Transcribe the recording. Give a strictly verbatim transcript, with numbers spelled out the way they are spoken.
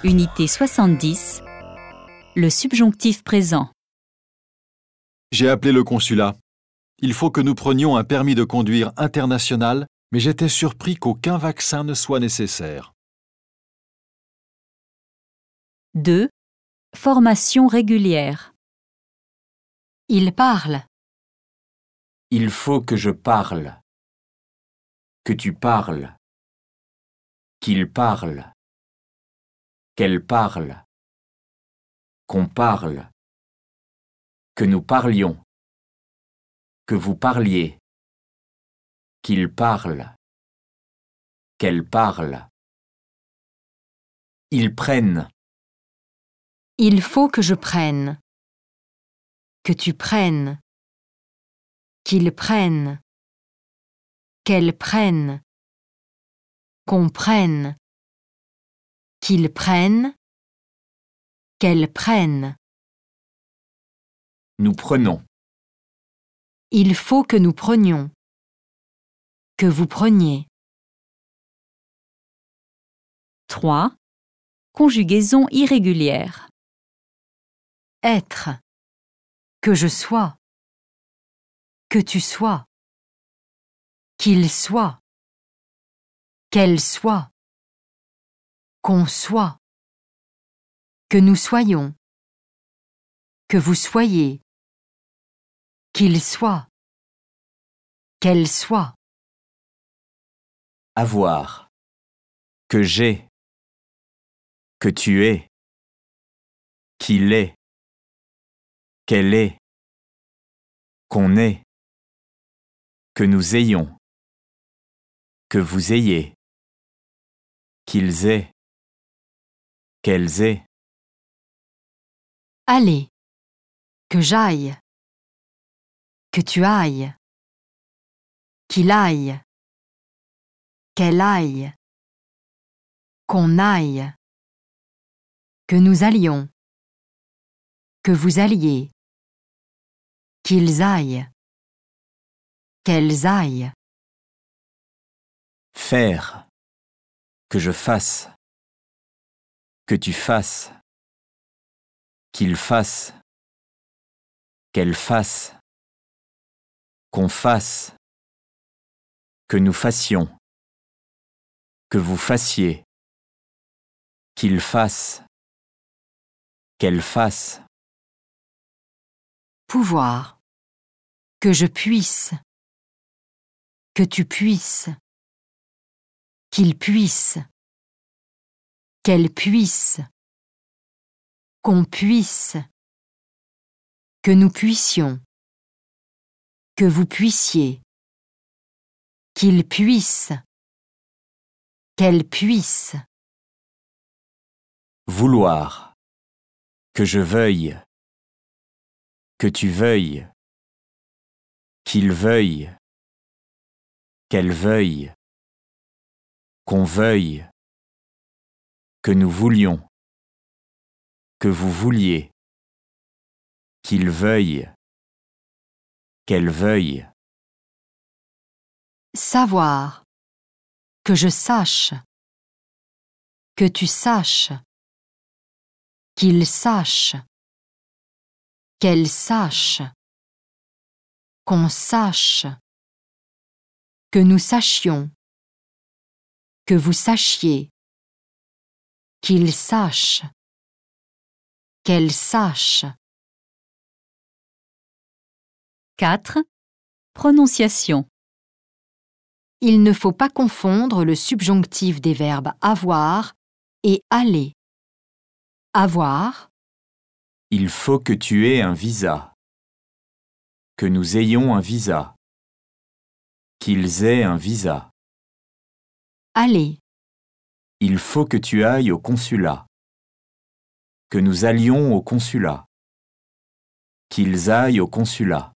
Unité soixante-dix. Le subjonctif présent. J'ai appelé le consulat. Il faut que nous prenions un permis de conduire international, mais j'étais surpris qu'aucun vaccin ne soit nécessaire. deux. Formation régulière. Il parle. Il faut que je parle. Que tu parles. Qu'il parle. Qu'elle parle. Qu'on parle. Que nous parlions. Que vous parliez. Qu'il parle. Qu'elle parle. Ils prennent. Il faut que je prenne. Que tu prennes. Qu'il prenne. Qu'elle prenne. Qu'on prenne. Qu'ils prennent. Qu'elle prenne. Nous prenons. Il faut que nous prenions. Que vous preniez. trois. Conjugaison irrégulière. Être. Que je sois. Que tu sois. Qu'il soit. Qu'elle soit. Qu'on soit. Que nous soyons. Que vous soyez. Qu'il soit. Qu'elle soit. Avoir. Que j'ai. Que tu es. Qu'il est. Qu'elle est. Qu'on est. Que nous ayons. Que vous ayez. Qu'ils aient. Qu'elles aient. Aller. Que j'aille. Que tu ailles. Qu'il aille. Qu'elle aille. Qu'on aille. Que nous allions. Que vous alliez. Qu'ils aillent. Qu'elles aillent. Faire. Que je fasse. Que tu fasses. Qu'il fasse. Qu'elle fasse. Qu'on fasse. Que nous fassions. Que vous fassiez. Qu'il fasse. Qu'elle fasse. Pouvoir. Que je puisse. Que tu puisses. Qu'il puisse. Qu'elle puisse. Qu'on puisse. Que nous puissions. Que vous puissiez. Qu'il puisse. Qu'elle puisse. Vouloir. Que je veuille. Que tu veuilles. Qu'il veuille. Qu'elle veuille. Qu'on veuille. Que nous voulions. Que vous vouliez. Qu'il veuille. Qu'elle veuille. Savoir. Que je sache. Que tu saches. Qu'il sache. Qu'elle sache. Qu'on sache. Que nous sachions. Que vous sachiez. Qu'il sache. Qu'elle sache. quatre. Prononciation. Il ne faut pas confondre le subjonctif des verbes avoir et aller. Avoir. Il faut que tu aies un visa. Que nous ayons un visa. Qu'ils aient un visa. Aller. Il faut que tu ailles au consulat. Que nous allions au consulat. Qu'ils aillent au consulat.